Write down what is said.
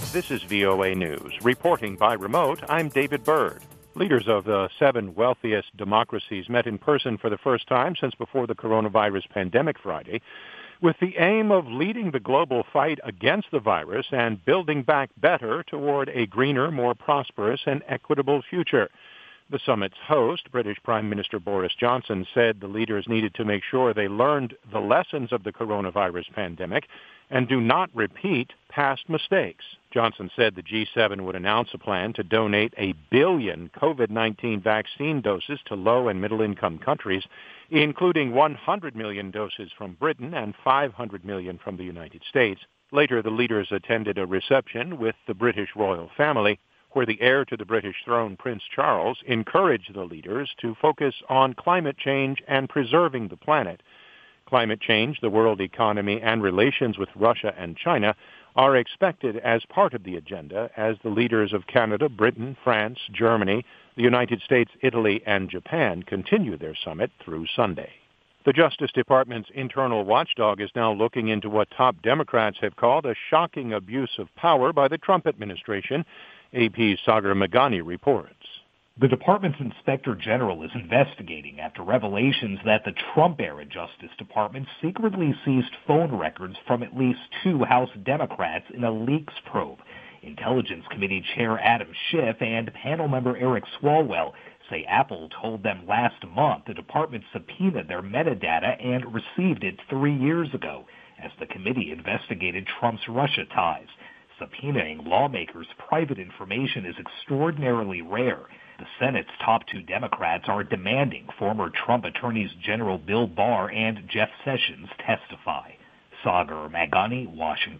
This is VOA News. Reporting by remote, I'm David Byrd. Leaders of the 7 wealthiest democracies met in person for the first time since before the coronavirus pandemic Friday, with the aim of leading the global fight against the virus and building back better toward a greener, more prosperous, and equitable future. The summit's host, British Prime Minister Boris Johnson, said the leaders needed to make sure they learned the lessons of the coronavirus pandemic and do not repeat past mistakes. Johnson said the G7 would announce a plan to donate 1 billion COVID-19 vaccine doses to low- and middle-income countries, including 100 million doses from Britain and 500 million from the United States. Later, the leaders attended a reception with the British royal family, where the heir to the British throne, Prince Charles, encouraged the leaders to focus on climate change and preserving the planet. Climate change, the world economy, and relations with Russia and China are expected as part of the agenda as the leaders of Canada, Britain, France, Germany, the United States, Italy, and Japan continue their summit through Sunday. The Justice Department's internal watchdog is now looking into what top Democrats have called a shocking abuse of power by the Trump administration. AP's Sagar Meghani reports. The department's inspector general is investigating after revelations that the Trump-era Justice Department secretly seized phone records from at least 2 House Democrats in a leaks probe. Intelligence Committee Chair Adam Schiff and panel member Eric Swalwell say Apple told them last month the department subpoenaed their metadata and received it 3 years ago as the committee investigated Trump's Russia ties. Subpoenaing lawmakers' private information is extraordinarily rare. The Senate's top 2 Democrats are demanding former Trump attorneys General Bill Barr and Jeff Sessions testify. Sagar Meghani, Washington.